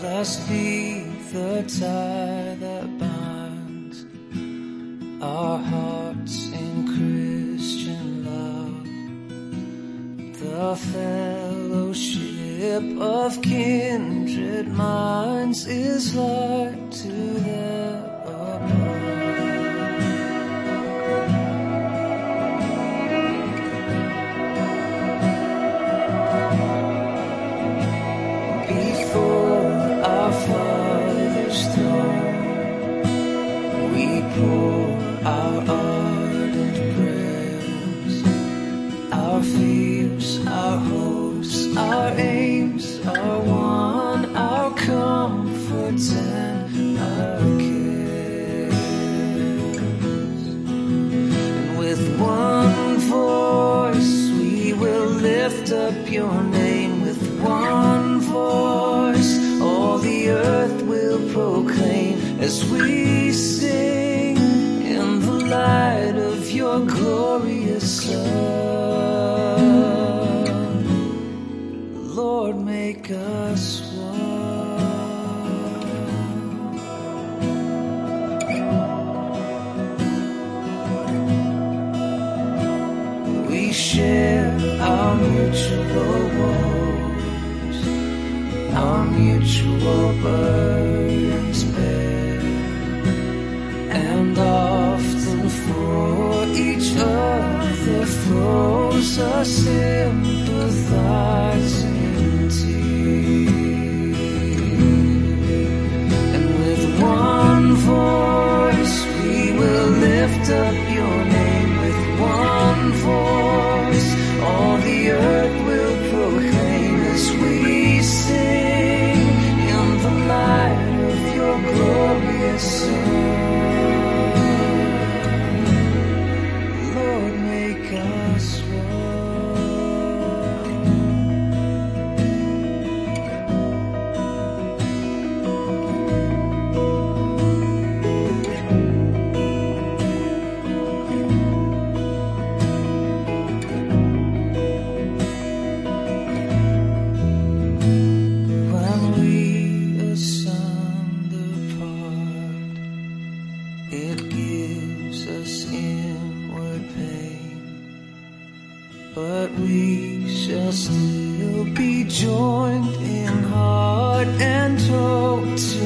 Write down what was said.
Blessed be the tie that binds our hearts in Christian love, the fellowship of kindred minds is like to them above. Pour our ardent prayers, our fears, our hopes, our aims, our one, our comforts and our cares. And with one voice we will lift up your name. With one voice all the earth will proclaim as we sing light of your glorious Son. Lord, make us one. We share our mutual woes, our mutual burdens bear, and often for each other flows a sympathizing tear. And with one voice we will lift up your name. With one voice all the earth will proclaim as we sing in the light of your glorious Son. But we shall still be joined in heart and total